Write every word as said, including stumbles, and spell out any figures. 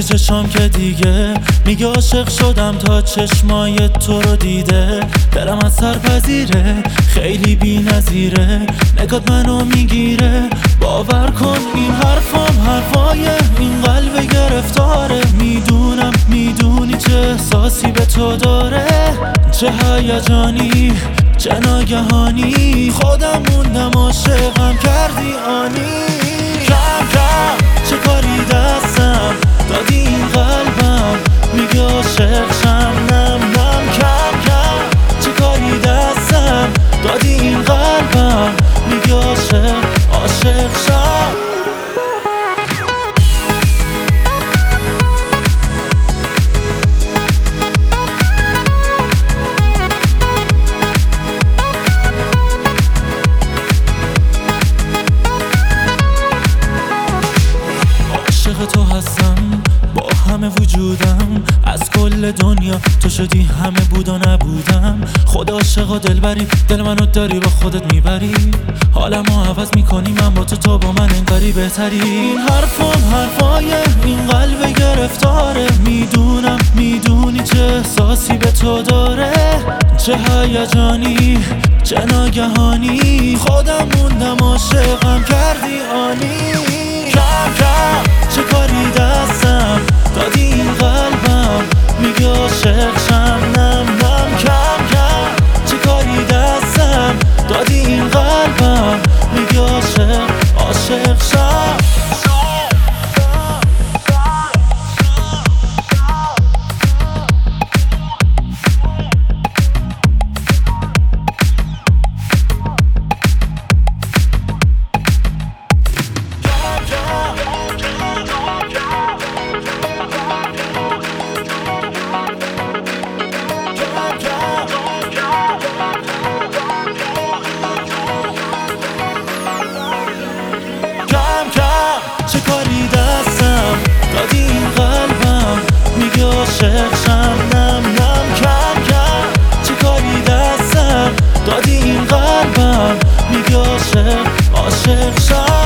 میگه چشام که دیگه، میگه عاشق شدم تا چشمای تو رو دیده. دلم از سر پذیره، خیلی بی نظیره، نگات منو میگیره. باور کن این حرفام حرفای این قلب گرفتاره. میدونم میدونی چه احساسی به تو داره، چه هیجانی چه ناگهانی. خودم موندم عاشقم کردی آنی. کم کم چه کاری دستم دادی این قلبم، میگه عاشق شم نم نم. کم کم چه کاری دستم دادی این قلبم، میگه عاشق عاشق شم. عاشق تو هستم با همه وجودم، از کل دنیا تو شدی همه بود و نبودم. خدا عاشق و دلبری، دل منو داری با خودت میبری. حالمو عوض میکنی من با تو، تو با من انگاری بهتری. این حرفم حرفای این قلب گرفتاره. میدونم میدونی چه احساسی به تو داره، چه هیجانی چه ناگهانی. خودم موندم عاشقم کردی آنی. کم کم چه کاری دستم دادی این قلبم، میگه عاشق شم نم نم. کم کم چه کاری دستم دادی این قلبم، میگه عاشق عاشق شم. چه کاری دستم دادی این قلبم، میگه عاشق شم نم نم. کم کم چه کاری دستم دادی این قلبم، میگه عاشق عاشق شم.